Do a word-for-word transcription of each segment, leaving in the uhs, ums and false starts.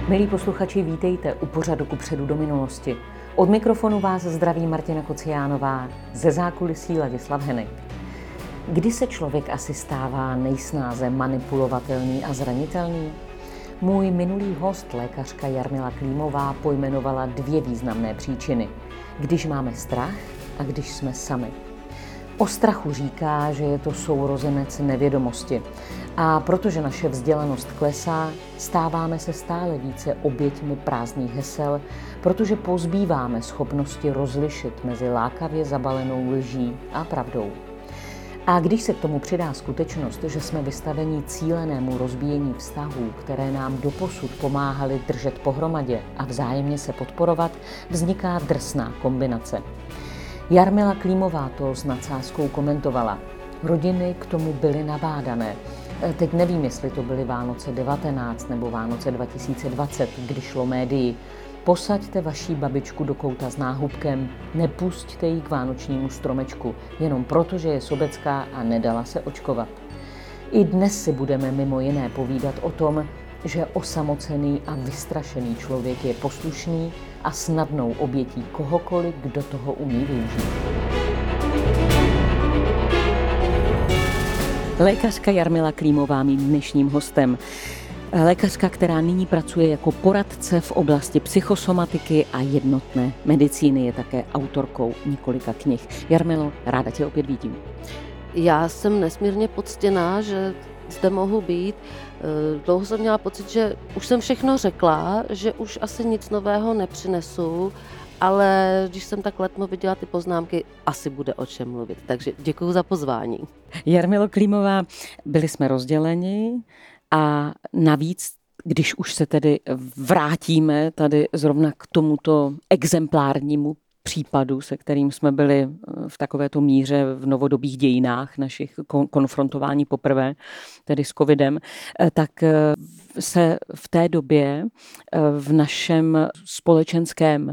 Milí posluchači, vítejte u pořadu Kupředu do minulosti. Od mikrofonu vás zdraví Martina Kociánová, ze zákulisí Ladislav Henek. Kdy se člověk asi stává nejsnáze manipulovatelný a zranitelný? Můj minulý host, lékařka Jarmila Klímová, pojmenovala dvě významné příčiny. Když máme strach a když jsme sami. O strachu říká, že je to sourozenec nevědomosti. A protože naše vzdělanost klesá, stáváme se stále více oběťmi prázdných hesel, protože pozbýváme schopnosti rozlišit mezi lákavě zabalenou lží a pravdou. A když se k tomu přidá skutečnost, že jsme vystaveni cílenému rozbíjení vztahů, které nám doposud pomáhaly držet pohromadě a vzájemně se podporovat, vzniká drsná kombinace. Jarmila Klímová to s nadsázkou komentovala. Rodiny k tomu byly nabádané. Teď nevím, jestli to byly Vánoce devatenáct nebo Vánoce dva tisíce dvacet, kdy šlo médii. Posaďte vaší babičku do kouta s náhubkem, nepusťte ji k vánočnímu stromečku, jenom proto, že je sobecká a nedala se očkovat. I dnes si budeme mimo jiné povídat o tom, že osamocený a vystrašený člověk je poslušný a snadnou obětí kohokoliv, kdo toho umí využít. Lékařka Jarmila Klímová mým dnešním hostem. Lékařka, která nyní pracuje jako poradce v oblasti psychosomatiky a jednotné medicíny, je také autorkou několika knih. Jarmilo, ráda tě opět vidím. Já jsem nesmírně poctěná, že zde mohu být. Dlouho jsem měla pocit, že už jsem všechno řekla, že už asi nic nového nepřinesu, ale když jsem tak letmo viděla ty poznámky, asi bude o čem mluvit. Takže děkuji za pozvání. Jarmilo Klímová, byli jsme rozděleni a navíc, když už se tedy vrátíme tady zrovna k tomuto exemplárnímu případu, se kterým jsme byli v takovéto míře v novodobých dějinách našich konfrontování poprvé, tedy s covidem, tak se v té době v našem společenském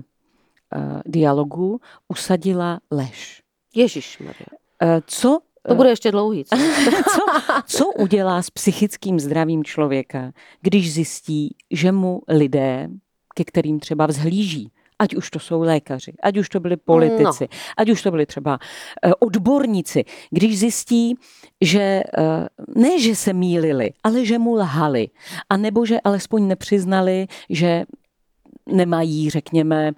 dialogu usadila lež. Ježišmarja. Co To bude ještě dlouhý. Co? co, co udělá s psychickým zdravím člověka, když zjistí, že mu lidé, ke kterým třeba vzhlíží, ať už to jsou lékaři, ať už to byli politici, no. ať už to byli třeba odborníci, když zjistí, že ne, že se mýlili, ale že mu lhali, a nebo že alespoň nepřiznali, že nemají, řekněme,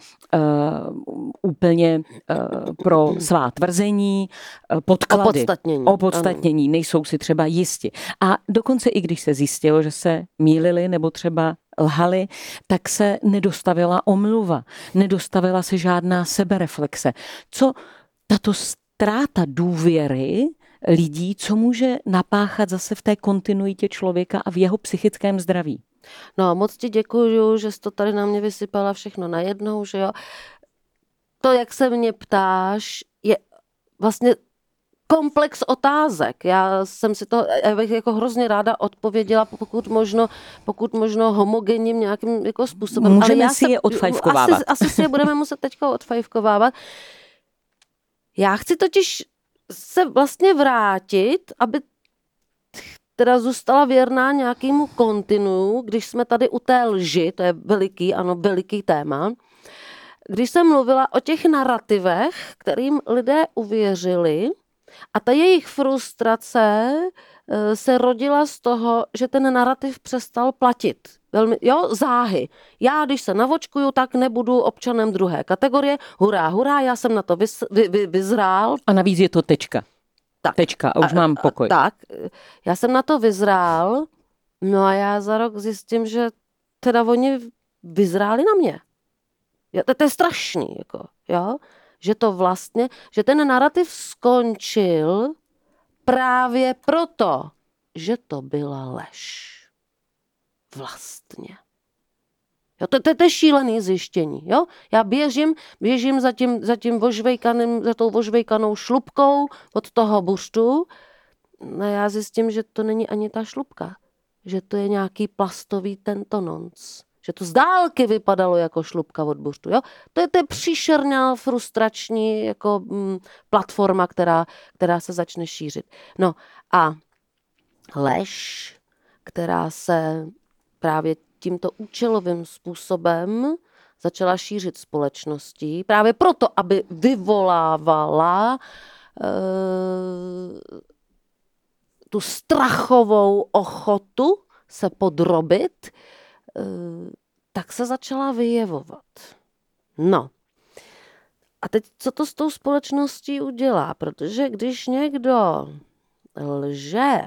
uh, úplně uh, pro svá tvrzení uh, podklady. Opodstatnění. Opodstatnění, nejsou si třeba jisti. A dokonce i když se zjistilo, že se mýlili nebo třeba lhali, tak se nedostavila omluva, nedostavila se žádná sebereflexe. Co tato ztráta důvěry lidí, co může napáchat zase v té kontinuitě člověka a v jeho psychickém zdraví? No, moc ti děkuju, že jsi to tady na mě vysypala všechno najednou, že jo. To, jak se mě ptáš, je vlastně komplex otázek. Já jsem si to, já bych jako hrozně ráda odpověděla, pokud možno, pokud možno homogenním nějakým jako způsobem. Můžeme ale já si se, je odfajfkovávat. Asi, asi si je budeme muset teďka odfajfkovávat. Já chci totiž se vlastně vrátit, aby teda zůstala věrná nějakému kontinu, když jsme tady u té lži, to je veliký, ano, veliký téma, když jsem mluvila o těch narrativech, kterým lidé uvěřili, a ta jejich frustrace se rodila z toho, že ten narrativ přestal platit. Velmi, jo, záhy. Já, když se navočkuju, tak nebudu občanem druhé kategorie. Hurá, hurá, já jsem na to vys, vy, vy, vyzrál. A navíc je to tečka. Tak. Tečka, a už mám pokoj. Tak, já jsem na to vyzrál, no a já za rok zjistím, že teda oni vyzráli na mě. Jo, to, to je strašný, jako, jo, že to vlastně, že ten narrativ skončil právě proto, že to byla lež. Vlastně. Jo, to, to, to je šílený zjištění. Jo? Já běžím, běžím za tím, za tím vožvejkaným, za tou vožvejkanou šlupkou od toho buřtu a já zjistím, že to není ani ta šlupka. Že to je nějaký plastový tentonons. Že to z dálky vypadalo jako šlupka od buřtu. Jo? To je to příšerná, frustrační jako, mm, platforma, která, která se začne šířit. No a lež, která se právě tímto účelovým způsobem začala šířit společností, právě proto, aby vyvolávala uh, tu strachovou ochotu se podrobit, uh, tak se začala vyjevovat. No. A teď, co to s tou společností udělá? Protože když někdo lže,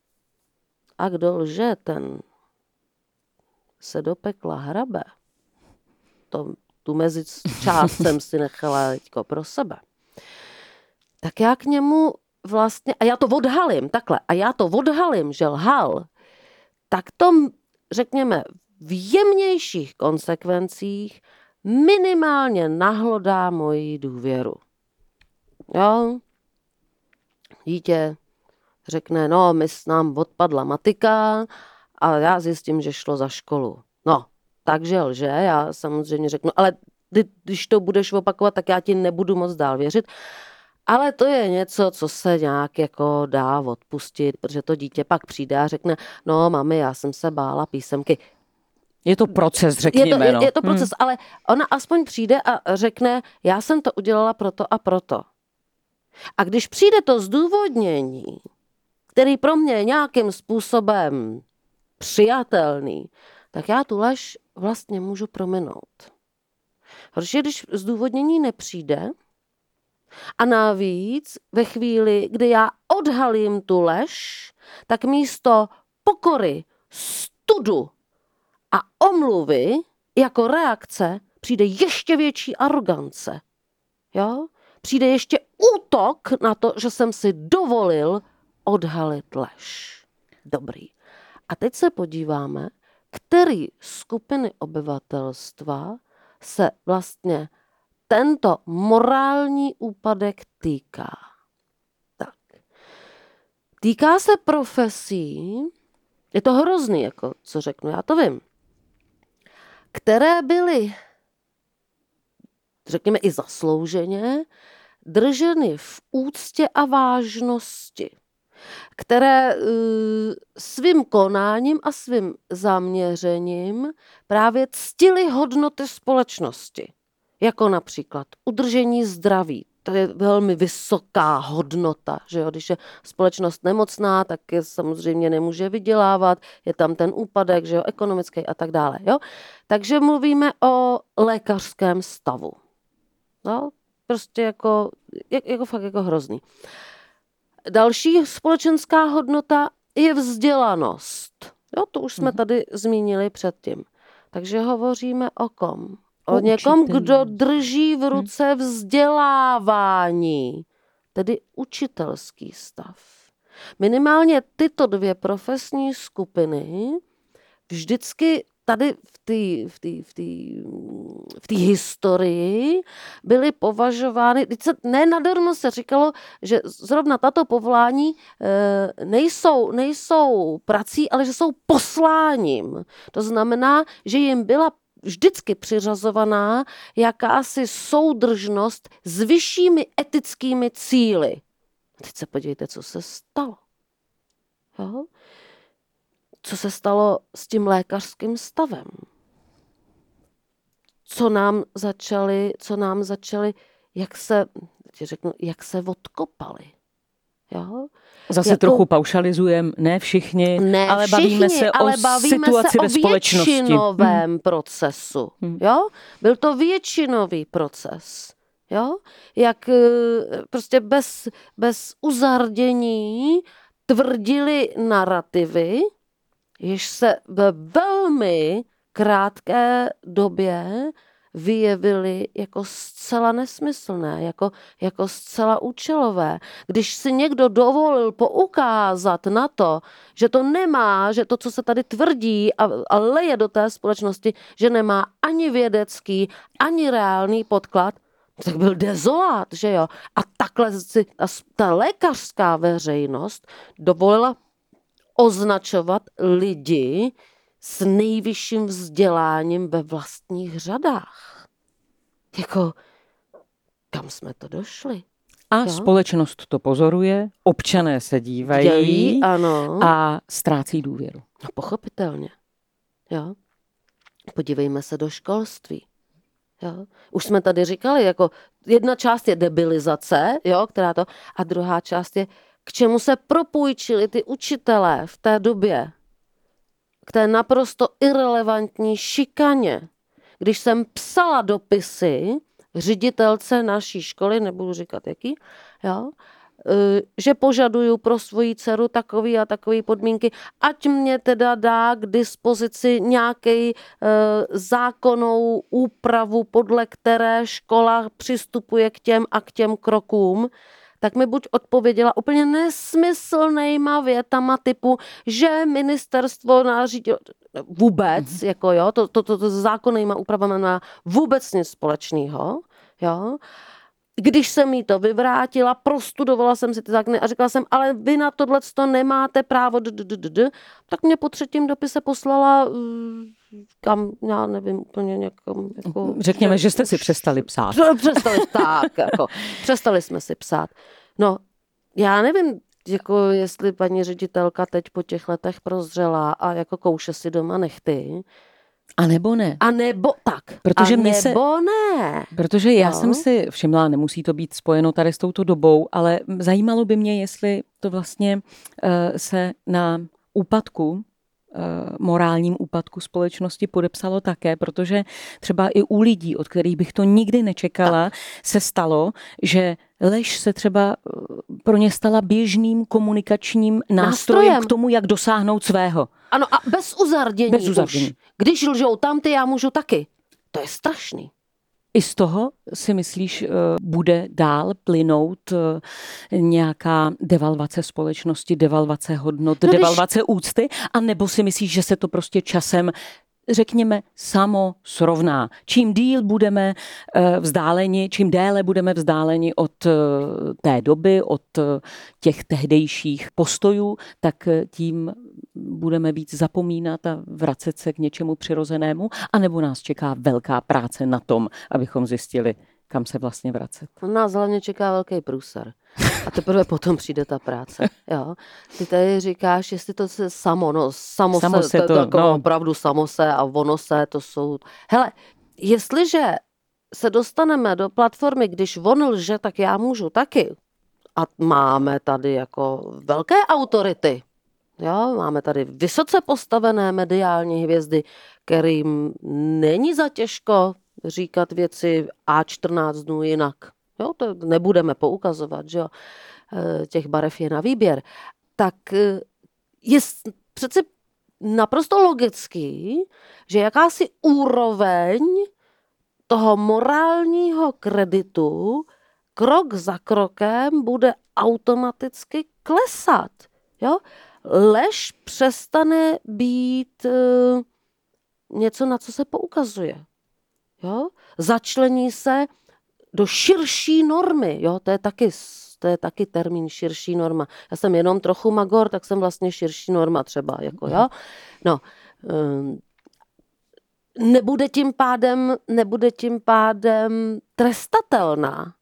a kdo lže, ten se do pekla hrabe. To, tu mezi část jsem si nechala teďko pro sebe. Tak já k němu vlastně, a já to odhalím, takhle, a já to odhalím, že lhal, tak to, řekněme, v jemnějších konsekvencích minimálně nahlodá moji důvěru. Jo? Dítě řekne, no, my s nám odpadla matika a já zjistím, že šlo za školu. No, takže lže, já samozřejmě řeknu, ale když to budeš opakovat, tak já ti nebudu moc dál věřit. Ale to je něco, co se nějak jako dá odpustit, protože to dítě pak přijde a řekne, no, mami, já jsem se bála písemky. Je to proces, řekněme. Je to, no. je, je to proces, hmm. ale ona aspoň přijde a řekne, já jsem to udělala proto a proto. A když přijde to zdůvodnění, který pro mě je nějakým způsobem přijatelný, tak já tu lež vlastně můžu prominout. Protože když zdůvodnění nepřijde a navíc ve chvíli, kdy já odhalím tu lež, tak místo pokory, studu a omluvy jako reakce přijde ještě větší arogance. Jo? Přijde ještě útok na to, že jsem si dovolil odhalit lež. Dobrý. A teď se podíváme, který skupiny obyvatelstva se vlastně tento morální úpadek týká. Tak. Týká se profesí, je to hrozný, jako co řeknu, já to vím, které byly, řekněme i zaslouženě, drženy v úctě a vážnosti, které uh, svým konáním a svým zaměřením právě ctily hodnoty společnosti. Jako například udržení zdraví. To je velmi vysoká hodnota, že jo? Když je společnost nemocná, tak je samozřejmě nemůže vydělávat, je tam ten úpadek, že jo? Ekonomický a tak dále. Jo? Takže mluvíme o lékařském stavu. No? Prostě jako, jako fakt jako hrozný. Další společenská hodnota je vzdělanost. Jo, to už jsme tady zmínili předtím. Takže hovoříme o kom? O, o někom, učitelí. Kdo drží v ruce vzdělávání, tedy učitelský stav. Minimálně tyto dvě profesní skupiny vždycky tady v té v té, v té, v té historii byly považovány, ne nadarmo se říkalo, že zrovna tato povolání nejsou, nejsou prací, ale že jsou posláním. To znamená, že jim byla vždycky přiřazovaná jakási soudržnost s vyššími etickými cíli. Teď se podívejte, co se stalo. Jo? Co se stalo s tím lékařským stavem? Co nám začali, co nám začali, jak se, řeknu, jak se odkopali. Jo? Zase jako, trochu paušalizujeme, ne všichni, ne ale všichni, bavíme se ale o bavíme situaci se ve o společnosti. většinovém hmm. procesu. Hmm. Jo? Byl to většinový proces. Jo? Jak prostě bez, bez uzardění tvrdili narrativy, jež se ve velmi krátké době vyjevily jako zcela nesmyslné, jako, jako zcela účelové. Když si někdo dovolil poukázat na to, že to nemá, že to, co se tady tvrdí a, a leje do té společnosti, že nemá ani vědecký, ani reálný podklad, tak byl dezolát, že jo? A takhle si ta lékařská veřejnost dovolila označovat lidi s nejvyšším vzděláním ve vlastních řadách. Jako, kam jsme to došli? A jo? Společnost to pozoruje, občané se dívají Dělí, ano. A ztrácí důvěru. No, pochopitelně. Jo. Podívejme se do školství. Jo? Už jsme tady říkali, jako jedna část je debilizace, jo, která to, a druhá část je, k čemu se propůjčili ty učitelé v té době, k té naprosto irelevantní šikaně. Když jsem psala dopisy ředitelce naší školy, nebudu říkat jaký, jo, že požaduju pro svoji dceru takový a takový podmínky, ať mě teda dá k dispozici nějaký e, zákonnou úpravu, podle které škola přistupuje k těm a k těm krokům, tak mi buď odpověděla úplně nesmyslnýma větama typu, že ministerstvo nařídilo vůbec, mm-hmm. jako jo, to, to, to, to zákonnýma úpravama má vůbec nic společného, jo. Když jsem jí to vyvrátila, prostudovala jsem si ty zákony a řekla jsem, ale vy na tohleto nemáte právo, tak mě po třetím dopise poslala kam, já nevím, úplně někam. Jako, Řekněme, že, že jste si přestali psát. Přestali, tak, jako, přestali jsme si psát. No, já nevím, jako jestli paní ředitelka teď po těch letech prozřela a jako kouše si doma nechty. A nebo ne. A nebo tak. Protože a my nebo se, ne. Protože já no. jsem si všimla, nemusí to být spojeno tady s touto dobou, ale zajímalo by mě, jestli to vlastně uh, se na úpadku, morálním úpadku společnosti podepsalo také, protože třeba i u lidí, od kterých bych to nikdy nečekala, tak. se stalo, že lež se třeba pro ně stala běžným komunikačním nástrojem, nástrojem k tomu, jak dosáhnout svého. Ano, a bez uzardění, bez uzardění. Už. Když lžou tamty, já můžu taky. To je strašný. I z toho si myslíš, bude dál plynout nějaká devalvace společnosti, devalvace hodnot, no, devalvace když... úcty? A nebo si myslíš, že se to prostě časem, řekněme, samo srovná? Čím díl budeme vzdáleni, čím déle budeme vzdáleni od té doby, od těch tehdejších postojů, tak tím budeme víc zapomínat a vracet se k něčemu přirozenému, anebo nás čeká velká práce na tom, abychom zjistili, kam se vlastně vracet. Nás hlavně čeká velký průser. A teprve potom přijde ta práce. Jo. Ty tady říkáš, jestli to se samo, no samo, samo se, se to, to no. opravdu samo se a ono se, to jsou... Hele, jestliže se dostaneme do platformy, když on lže, tak já můžu taky. A máme tady jako velké autority. Jo, máme tady vysoce postavené mediální hvězdy, kterým není za těžko říkat věci A čtrnáct dnů jinak. Jo, to nebudeme poukazovat, že jo, těch barev je na výběr. Tak je přece naprosto logický, že jakási úroveň toho morálního kreditu krok za krokem bude automaticky klesat. Jo? Lež přestane být uh, něco, na co se poukazuje. Jo? Začlení se do širší normy. Jo? To je taky, to je taky termín širší norma. Já jsem jenom trochu magor, tak jsem vlastně širší norma třeba. Jako, jo? No, um, nebude tím pádem, nebude tím pádem trestatelná.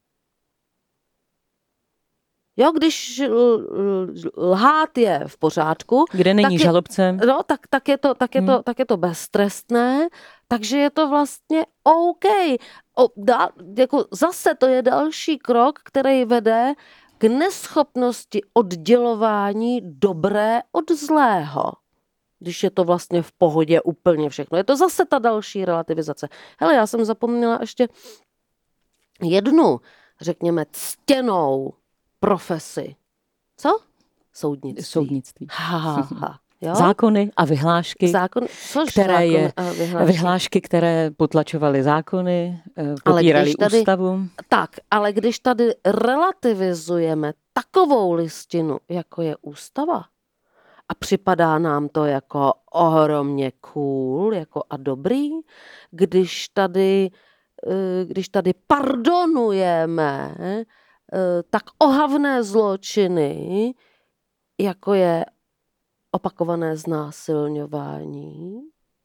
Jo, když lhát je v pořádku, kde není žalobce, no, tak, tak, je to, tak, je to, hmm. tak je to beztrestné, takže je to vlastně OK. O, da, jako zase to je další krok, který vede k neschopnosti oddělování dobré od zlého. Když je to vlastně v pohodě úplně všechno. Je to zase ta další relativizace. Hele, já jsem zapomněla ještě jednu, řekněme, ctěnou profesi. Co? Soudnictví. Soudnictví. Ha, ha, ha. Jo? Zákony a vyhlášky, Zákon, které je, vyhlášky? vyhlášky, které potlačovaly zákony, popíraly tady, ústavu. Tak, ale když tady relativizujeme takovou listinu, jako je ústava, a připadá nám to jako ohromně cool jako a dobrý, když tady, když tady pardonujeme tak ohavné zločiny, jako je opakované znásilňování.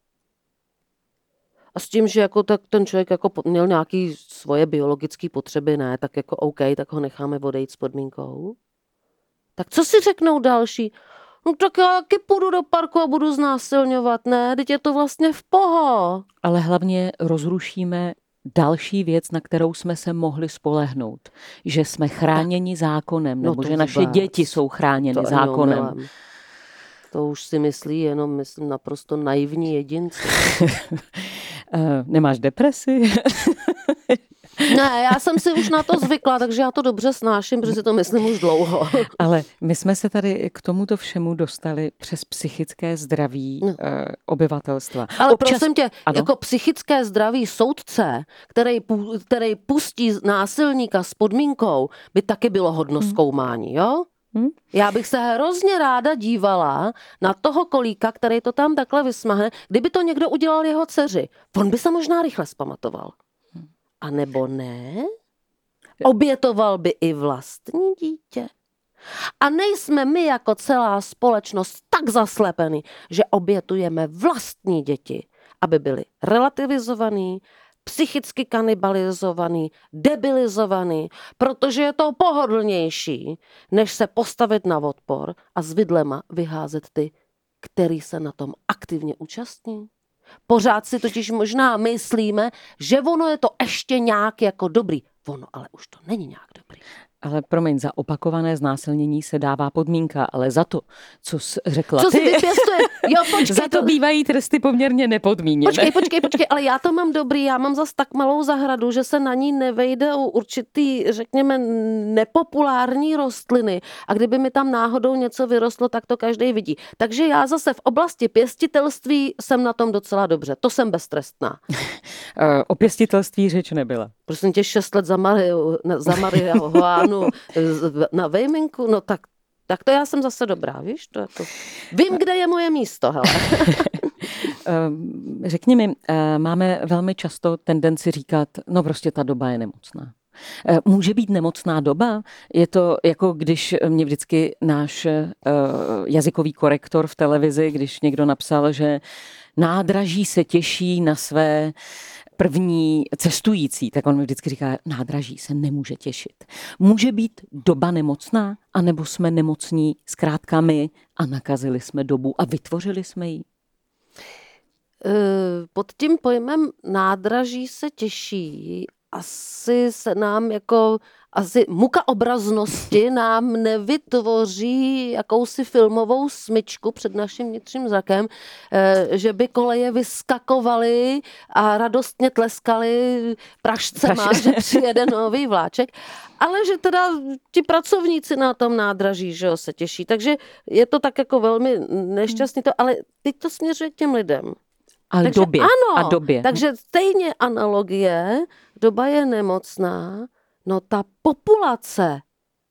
A s tím, že jako tak ten člověk jako měl nějaké svoje biologické potřeby, ne, tak jako OK, tak ho necháme odejít s podmínkou. Tak co si řeknou další? No tak já taky půjdu do parku a budu znásilňovat, ne? Teď je to vlastně v poho. Ale hlavně rozrušíme další věc, na kterou jsme se mohli spolehnout. Že jsme chráněni zákonem, No nebo to že naše vůbec. děti jsou chráněny To ani zákonem. omylem. To už si myslí jenom, myslím, naprosto naivní jedinci. Nemáš depresi? Ne, já jsem si už na to zvykla, takže já to dobře snáším, protože si to myslím už dlouho. Ale my jsme se tady k tomuto všemu dostali přes psychické zdraví no. obyvatelstva. Ale Občas... prosím tě, ano? jako psychické zdraví soudce, který, který pustí násilníka s podmínkou, by taky bylo hodno hmm. zkoumání, jo? Hmm? Já bych se hrozně ráda dívala na toho kolíka, který to tam takhle vysmahne, kdyby to někdo udělal jeho dceři. On by se možná rychle zpamatoval. A nebo ne? Obětoval by i vlastní dítě. A nejsme my jako celá společnost tak zaslepeni, že obětujeme vlastní děti, aby byly relativizovaný, psychicky kanibalizovaný, debilizovaný, protože je to pohodlnější, než se postavit na odpor a s vidlema vyházet ty, který se na tom aktivně účastní. Pořád si totiž možná myslíme, že ono je to ještě nějak jako dobrý. Ono ale už to není nějak dobrý. Ale promiň, za opakované znásilnění se dává podmínka, ale za to, co jsi řekla co ty, si vypěstuje? Jo, počkej, za to, to bývají tresty poměrně nepodmíněné. Počkej, počkej, počkej, ale já to mám dobrý, já mám zas tak malou zahradu, že se na ní nevejde u určitý, řekněme, nepopulární rostliny a kdyby mi tam náhodou něco vyrostlo, tak to každý vidí. Takže já zase v oblasti pěstitelství jsem na tom docela dobře, to jsem beztrestná. O pěstitelství řeč nebyla. Prosím tě, šest let za Mariu, za Marihuanu na vejminku, no tak, tak to já jsem zase dobrá, víš? To jako... Vím, kde je moje místo, hele. Řekni mi, máme velmi často tendenci říkat, no prostě ta doba je nemocná. Může být nemocná doba? Je to jako když mě vždycky náš jazykový korektor v televizi, když někdo napsal, že nádraží se těší na své první cestující, tak on mi vždycky říká, nádraží se nemůže těšit. Může být doba nemocná, anebo jsme nemocní zkrátka my a nakazili jsme dobu a vytvořili jsme ji? Pod tím pojmem nádraží se těší asi se nám jako, asi muka obraznosti nám nevytvoří jakousi filmovou smyčku před naším vnitřním zrakem, že by koleje vyskakovaly a radostně tleskaly pražcema, že přijede nový vláček, ale že teda ti pracovníci na tom nádraží, že jo, se těší. Takže je to tak jako velmi nešťastný to, ale teď to směřuje k těm lidem. A takže době. Ano, a době. Takže stejně analogie, doba je nemocná, no ta populace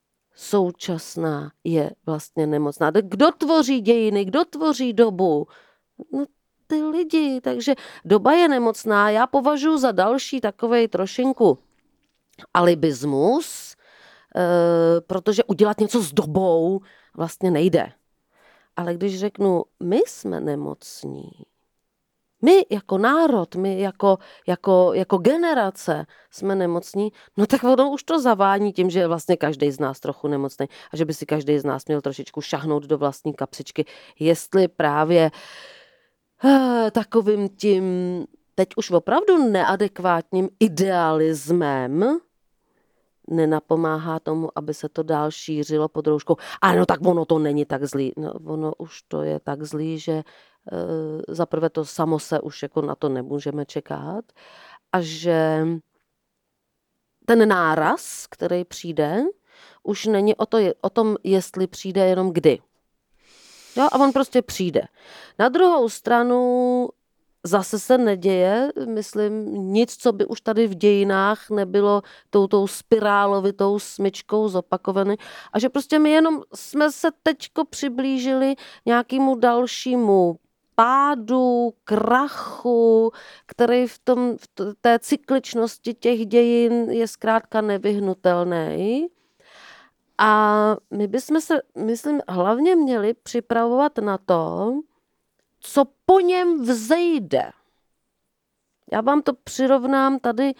současná je vlastně nemocná. Kdo tvoří dějiny, kdo tvoří dobu? No ty lidi, takže doba je nemocná. Já považuji za další takovej trošinku alibismus, e, protože udělat něco s dobou vlastně nejde. Ale když řeknu, my jsme nemocní, my jako národ, my jako, jako, jako generace jsme nemocní, no tak ono už to zavání tím, že je vlastně každý z nás trochu nemocný a že by si každý z nás měl trošičku šahnout do vlastní kapsičky, jestli právě eh, takovým tím teď už opravdu neadekvátním idealismem nenapomáhá tomu, aby se to dál šířilo pod rouškou. A no tak ono to není tak zlý. No, ono už to je tak zlý, že e, zaprvé to samo se už jako na to nemůžeme čekat a že ten náraz, který přijde, už není o, to, o tom, jestli přijde, jenom kdy. Jo, a on prostě přijde. Na druhou stranu zase se neděje, myslím, nic, co by už tady v dějinách nebylo toutou spirálovitou smyčkou zopakované. A že prostě my jenom jsme se teďko přiblížili nějakému dalšímu pádu, krachu, který v, tom, v té cykličnosti těch dějin je zkrátka nevyhnutelný. A my bychom se, myslím, hlavně měli připravovat na to, co po něm vzejde. Já vám to přirovnám tady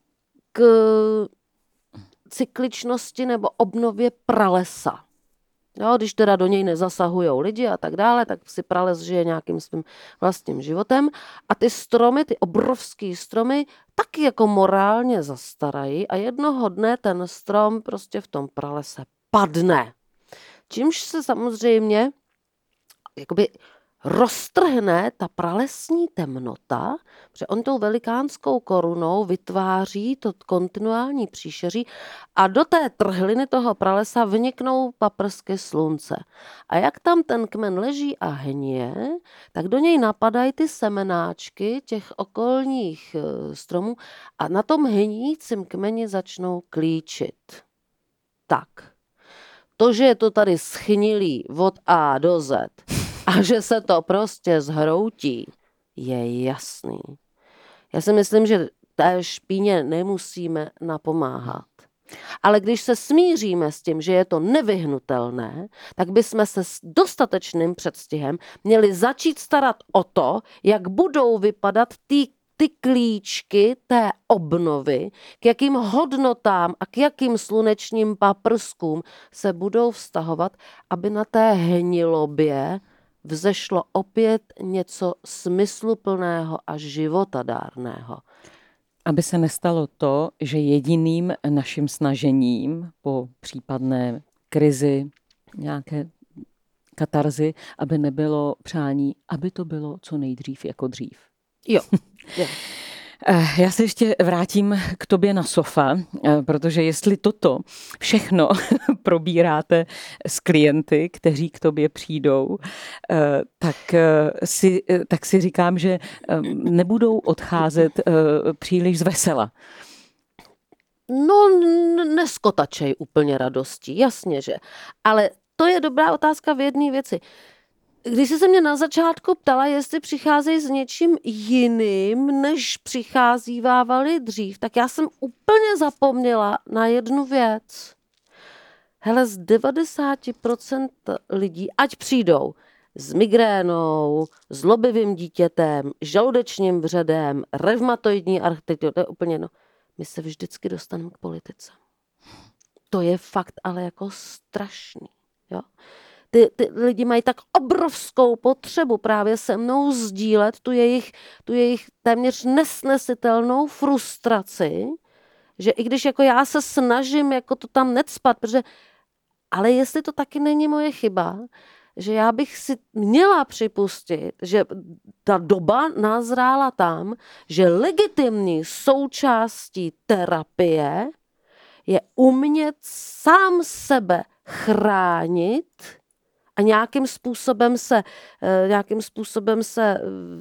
k cykličnosti nebo obnově pralesa. Jo, když teda do něj nezasahujou lidi a tak dále, tak si prales žije nějakým svým vlastním životem. A ty stromy, ty obrovský stromy, taky jako morálně zastarají a jednoho dne ten strom prostě v tom pralese padne. Čímž se samozřejmě jakoby roztrhne ta pralesní temnota, protože on tou velikánskou korunou vytváří to kontinuální příšeří a do té trhliny toho pralesa vniknou paprsky slunce. A jak tam ten kmen leží a hníje, tak do něj napadají ty semenáčky těch okolních stromů a na tom hníjícím kmeni začnou klíčit. Tak, to, že je to tady schnilý od A do Z, a že se to prostě zhroutí, je jasný. Já si myslím, že té špíně nemusíme napomáhat. Ale když se smíříme s tím, že je to nevyhnutelné, tak bychom se s dostatečným předstihem měli začít starat o to, jak budou vypadat ty, ty klíčky té obnovy, k jakým hodnotám a k jakým slunečním paprskům se budou vztahovat, aby na té hnilobě vzešlo opět něco smysluplného a životadárného. Aby se nestalo to, že jediným naším snažením po případné krizi, nějaké katarzy, aby nebylo přání, aby to bylo co nejdřív jako dřív. Jo. jo. Já se ještě vrátím k tobě na sofa, protože jestli toto všechno probíráte s klienty, kteří k tobě přijdou, tak si, tak si říkám, že nebudou odcházet příliš zvesela. No, neskotačej úplně radostí, jasně, že. Ale to je dobrá otázka v jedné věci. Když jsi se mě na začátku ptala, jestli přicházejí s něčím jiným, než přicházívávali dřív, tak já jsem úplně zapomněla na jednu věc. Hele, z devadesát procent lidí, ať přijdou s migrénou, zlobivým dítětem, žaludečním vředem, revmatoidní architekturou, to je úplně jedno. My se vždycky dostaneme k politice. To je fakt ale jako strašný, jo. Ty, ty lidi mají tak obrovskou potřebu právě se mnou sdílet tu jejich, tu jejich téměř nesnesitelnou frustraci, že i když jako já se snažím jako to tam necpat, protože, ale jestli to taky není moje chyba, že já bych si měla připustit, že ta doba nazrála tam, že legitimní součástí terapie je umět sám sebe chránit a nějakým způsobem se, nějakým způsobem se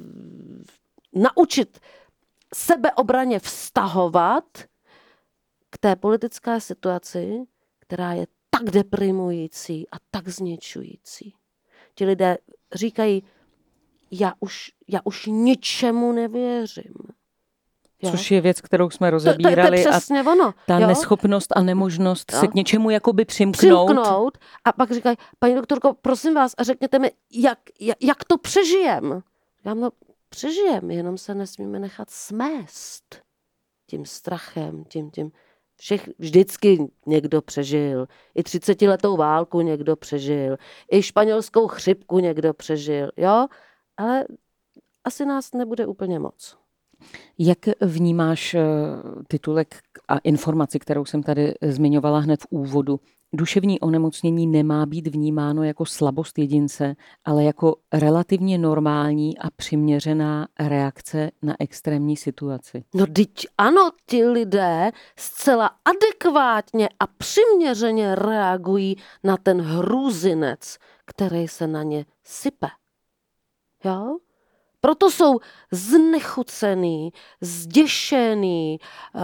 naučit sebeobraně vztahovat k té politické situaci, která je tak deprimující a tak zničující. Ti lidé říkají, já už, já už ničemu nevěřím. Jo? Což je věc, kterou jsme rozebírali. To, to, to je přesně a ono. Ta jo? neschopnost a nemožnost jo? se k něčemu jakoby přimknout. Přimknout. A pak říkají, paní doktorko, prosím vás, a řekněte mi, jak, jak, jak to přežijem? Já no, přežijem, jenom se nesmíme nechat smést tím strachem, tím, tím. Všech, vždycky někdo přežil. I třicetiletou válku někdo přežil. I španělskou chřipku někdo přežil. Jo? Ale asi nás nebude úplně moc. Jak vnímáš titulek a informaci, kterou jsem tady zmiňovala hned v úvodu? Duševní onemocnění nemá být vnímáno jako slabost jedince, ale jako relativně normální a přiměřená reakce na extrémní situaci. No vždyť ano, ti lidé zcela adekvátně a přiměřeně reagují na ten hrůzinec, který se na ně sype. Jo? Proto jsou znechucený, zděšený,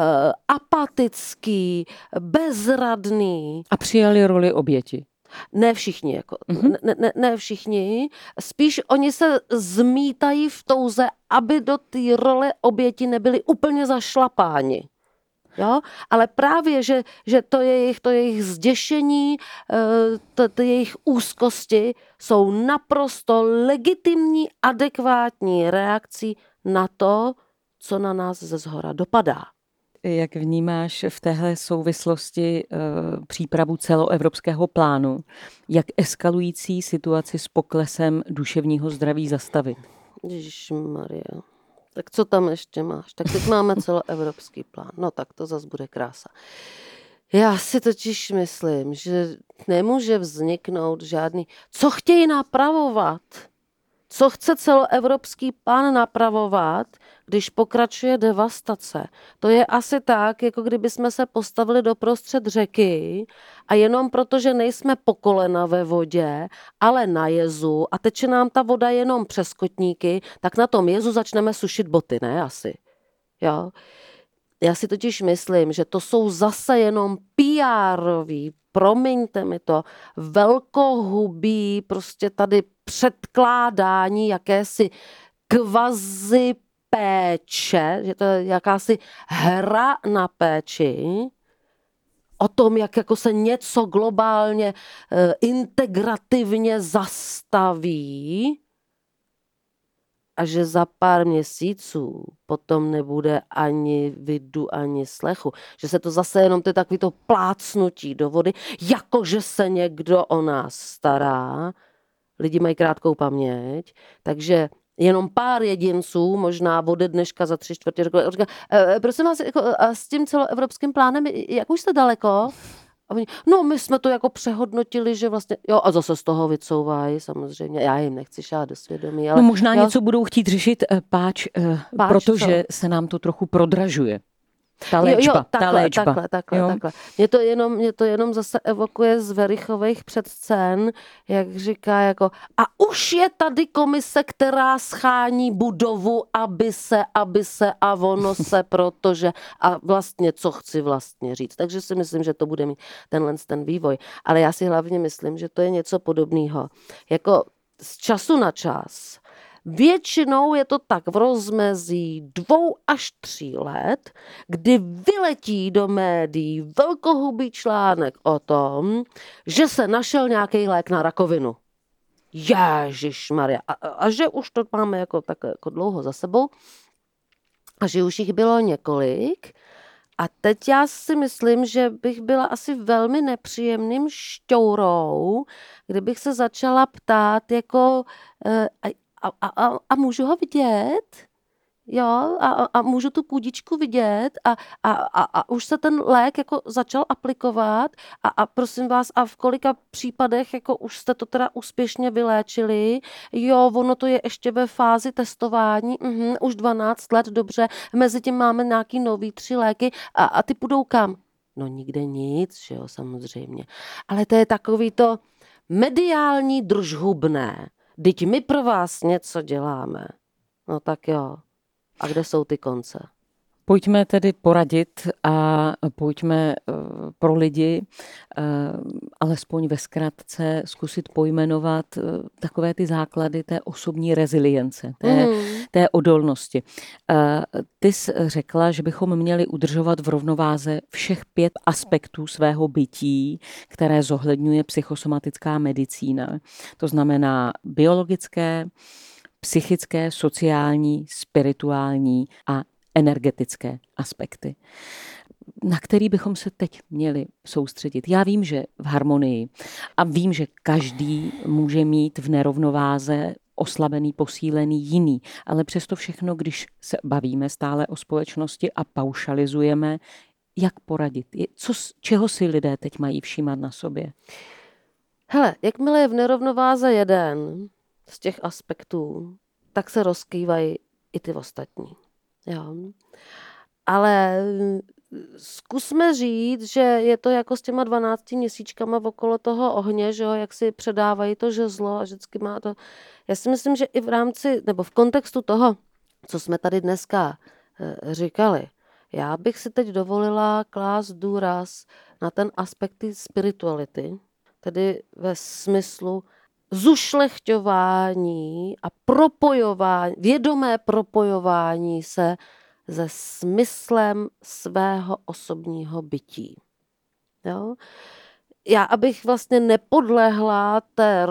apatický, bezradný. A přijali roli oběti. Ne všichni, jako, mm-hmm. ne, ne, ne všichni. Spíš oni se zmítají v touze, aby do té role oběti nebyli úplně zašlapáni. Jo? Ale právě, že, že to jejich, to jejich zděšení, to, to jejich úzkosti jsou naprosto legitimní, adekvátní reakcí na to, co na nás ze zhora dopadá. jak vnímáš v téhle souvislosti uh, přípravu celoevropského plánu, jak eskalující situaci s poklesem duševního zdraví zastavit? Ježišmarja. Tak co tam ještě máš? Tak teď máme celoevropský plán. No tak to zas bude krása. Já si totiž myslím, že nemůže vzniknout žádný... Co chtějí napravovat? Co chce celoevropský plán napravovat, když pokračuje devastace? To je asi tak, jako kdyby jsme se postavili doprostřed řeky a jenom proto, že nejsme po kolena ve vodě, ale na jezu a teče nám ta voda jenom přes kotníky, tak na tom jezu začneme sušit boty, ne? Asi. Jo? Já si totiž myslím, že to jsou zase jenom pé erový, promiňte mi to, velkohubý prostě tady předkládání jakési kvazi péče, že to je jakási hra na péči, o tom, jak jako se něco globálně eh, integrativně zastaví a že za pár měsíců potom nebude ani vidu, ani slechu. Že se to zase jenom, to je takový to plácnutí do vody, jakože se někdo o nás stará. Lidi mají krátkou paměť, takže jenom pár jedinců, možná ode dneška za tři čtvrtě roku, říká, e, prosím vás, jako, a s tím celoevropským plánem, jak už jste daleko? A oni, no my jsme to jako přehodnotili, že vlastně, jo a zase z toho vycouvají samozřejmě, já jim nechci šát do svědomí. Ale, no možná jo, něco budou chtít řešit, páč, páč protože co? Se nám to trochu prodražuje. Ta léčba, jo, jo, takhle, ta léčba. Takhle, takhle, jo? takhle. Mě to, jenom, mě to jenom zase evokuje z Werichových předscén, jak říká jako a už je tady komise, která schání budovu, aby se, aby se a ono se, protože a vlastně co chci vlastně říct. Takže si myslím, že to bude mít tenhle ten vývoj. Ale já si hlavně myslím, že to je něco podobného. Jako z času na čas většinou je to tak v rozmezí dvou až tří let, kdy vyletí do médií velkohubý článek o tom, že se našel nějaký lék na rakovinu. Ježišmarja. A, a že už to máme jako, tak, jako dlouho za sebou a že už jich bylo několik. A teď já si myslím, že bych byla asi velmi nepříjemným šťourou, kdybych se začala ptát jako... Uh, A, a, a můžu ho vidět? Jo, a, a můžu tu půdičku vidět a, a, a, a už se ten lék jako začal aplikovat a, a prosím vás, a v kolika případech jako už jste to teda úspěšně vyléčili? Jo, ono to je ještě ve fázi testování, uhum, už dvanáct let, dobře, mezi tím máme nějaký nový tři léky a, a ty půjdou kam? No nikde nic, že jo, samozřejmě. Ale to je takový to mediální držhubné. Vždyť my pro vás něco děláme. No tak jo. A kde jsou ty konce? Pojďme tedy poradit a pojďme pro lidi alespoň ve zkratce zkusit pojmenovat takové ty základy té osobní rezilience, té, mm. té odolnosti. Ty jsi řekla, že bychom měli udržovat v rovnováze všech pět aspektů svého bytí, které zohledňuje psychosomatická medicína. To znamená biologické, psychické, sociální, spirituální a energetické aspekty, na který bychom se teď měli soustředit. Já vím, že v harmonii a vím, že každý může mít v nerovnováze oslabený, posílený jiný, ale přesto všechno, když se bavíme stále o společnosti a paušalizujeme, jak poradit? Co, čeho si lidé teď mají všímat na sobě? Hele, jakmile je v nerovnováze jeden z těch aspektů, tak se rozkývají i ty ostatní. Jo. Ale zkusme říct, že je to jako s těma dvanácti měsíčkama okolo toho ohně, že jo, jak si předávají to žezlo a vždycky má to. Já si myslím, že i v rámci, nebo v kontextu toho, co jsme tady dneska říkali, já bych si teď dovolila klást důraz na ten aspekt spirituality, tedy ve smyslu zušlechťování a propojování, vědomé propojování se se smyslem svého osobního bytí. Jo? Já, abych vlastně nepodlehla té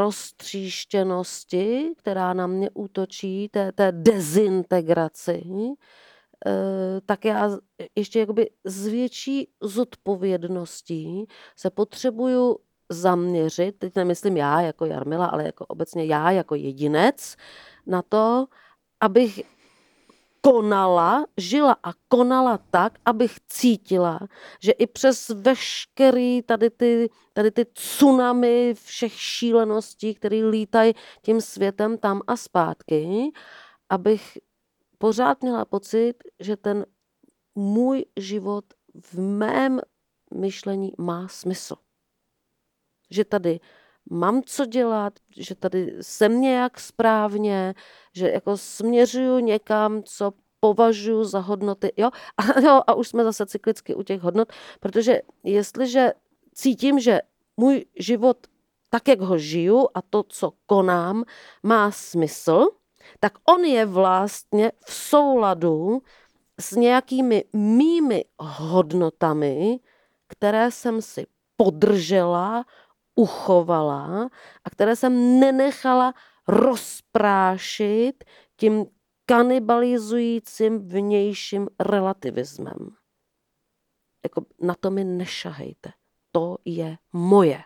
roztříštěnosti, která na mě útočí, té, té dezintegraci, tak já ještě jakoby s větší zodpovědností se potřebuju zaměřit, teď nemyslím já jako Jarmila, ale jako obecně já jako jedinec, na to, abych konala, žila a konala tak, abych cítila, že i přes veškerý tady ty, tady ty tsunami všech šíleností, které lítají tím světem tam a zpátky, abych pořád měla pocit, že ten můj život v mém myšlení má smysl. Že tady mám co dělat, že tady jsem nějak správně, že jako směřuju někam, co považuji za hodnoty. Jo? A, jo, a už jsme zase cyklicky u těch hodnot, protože jestliže cítím, že můj život tak, jak ho žiju a to, co konám, má smysl, tak on je vlastně v souladu s nějakými mými hodnotami, které jsem si podržela, uchovala a které jsem nenechala rozprášit tím kanibalizujícím vnějším relativismem. Jako na to mi nešahejte. To je moje.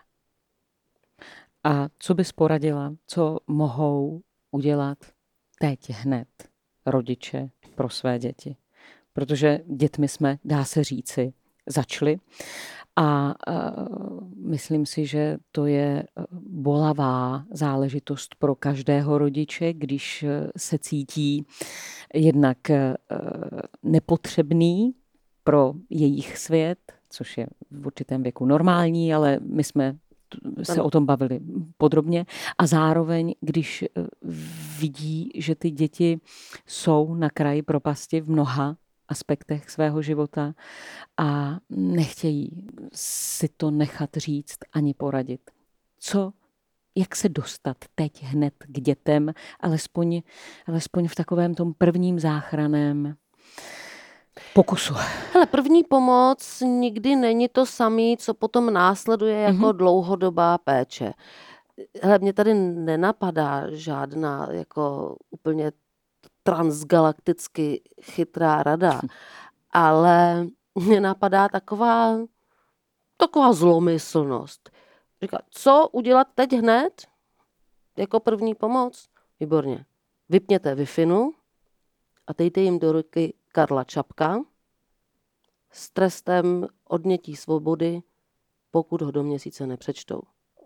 A co bys poradila, co mohou udělat teď hned rodiče pro své děti? Protože dětmi jsme, dá se říci, začali. A uh, myslím si, že to je bolavá záležitost pro každého rodiče, když se cítí jednak uh, nepotřebný pro jejich svět, což je v určitém věku normální, ale my jsme se o tom bavili podrobně. A zároveň, když vidí, že ty děti jsou na kraji propasti v mnoha aspektech svého života a nechtějí si to nechat říct ani poradit. Co, jak se dostat teď hned k dětem, alespoň, alespoň v takovém tom prvním záchranném pokusu. Hele, první pomoc nikdy není to samé, co potom následuje jako mm-hmm. dlouhodobá péče. Hele, mě tady nenapadá žádná jako úplně transgalakticky chytrá rada, ale mě napadá taková, taková zlomyslnost. Říká, co udělat teď hned? Jako první pomoc? Výborně. Vypněte Wi-Fi a dejte jim do ruky Karla Čapka s trestem odnětí svobody, pokud ho do měsíce nepřečtou.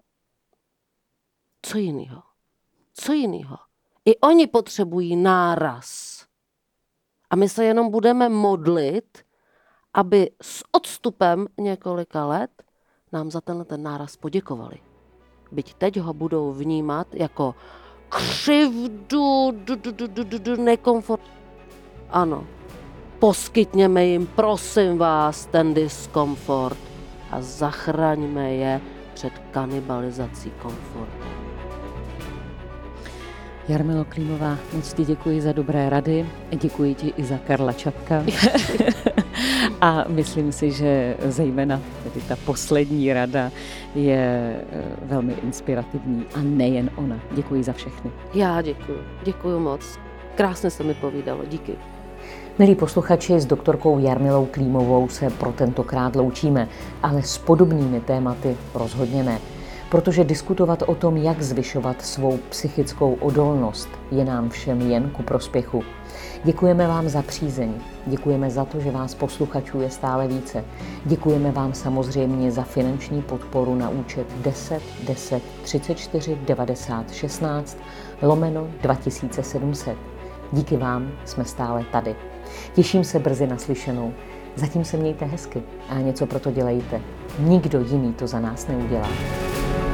Co jinýho? Co jinýho? I oni potřebují náraz. A my se jenom budeme modlit, aby s odstupem několika let nám za tenhle ten náraz poděkovali. Byť teď ho budou vnímat jako křivdu, du, du, du, du, du, du, nekomfort. Ano, poskytněme jim, prosím vás, ten diskomfort a zachraňme je před kanibalizací komfortu. Jarmilo Klímová, moc ti děkuji za dobré rady, děkuji ti i za Karla Čapka a myslím si, že zejména tedy ta poslední rada je velmi inspirativní a nejen ona. Děkuji za všechny. Já děkuji, děkuji moc. Krásně se mi povídalo, díky. Milí posluchači, s doktorkou Jarmilou Klímovou se pro tentokrát loučíme, ale s podobnými tématy rozhodně ne. Protože diskutovat o tom, jak zvyšovat svou psychickou odolnost, je nám všem jen ku prospěchu. Děkujeme vám za přízeň, děkujeme za to, že vás posluchačů je stále více. Děkujeme vám samozřejmě za finanční podporu na účet deset deset třicet čtyři devadesát šestnáct lomeno dva tisíce sedm set. Díky vám jsme stále tady. Těším se brzy naslyšenou. Zatím se mějte hezky a něco pro to dělejte. Nikdo jiný to za nás neudělá.